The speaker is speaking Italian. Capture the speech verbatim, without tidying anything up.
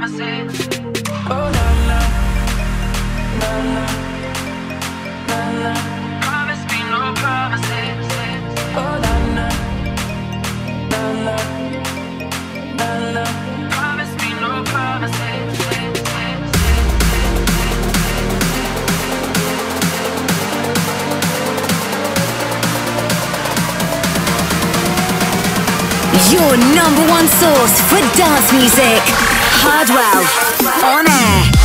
promises. Oh na na, na na, na na. Promise me no promises. Oh na na, na na, na na. Promise me no promises. Your number one source for dance music. Hardwell, on air.